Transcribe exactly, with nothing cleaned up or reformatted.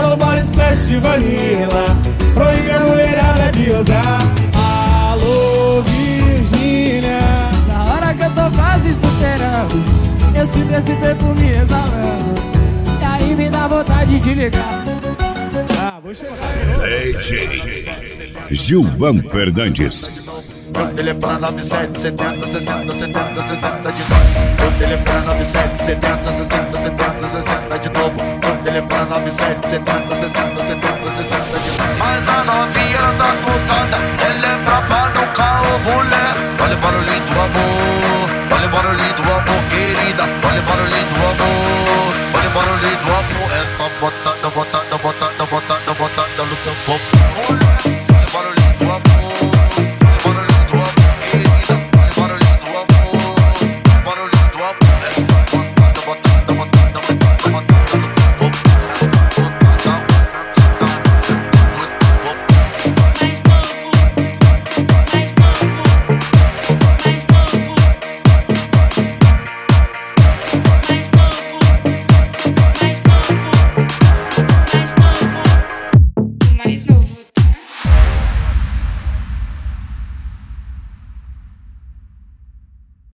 Cancela o body splash de vanilla, proíbe a mulherada de usar. Alô, Virgínia. Na hora que eu tô quase superando, eu sinto esse perfume exalando, e aí me dá vontade de ligar. Ah, vou chamar. D J Gilvan Fernandes. Meu telefone é nove sete setenta sessenta setenta sessenta de novo. Meu telefone é nove sete setenta sessenta setenta sessenta de novo. Meu telefone é nove sete setenta sessenta setenta sessenta de novo. Mas a novinha anda soltada, ela é brava no carro, mulher. Olha o barulhinho do amor, olha o barulhinho do amor, querida. Olha o barulhinho do amor, olha o barulhinho do amor. É só botada, botada, botada, botada, botada no teu corpo.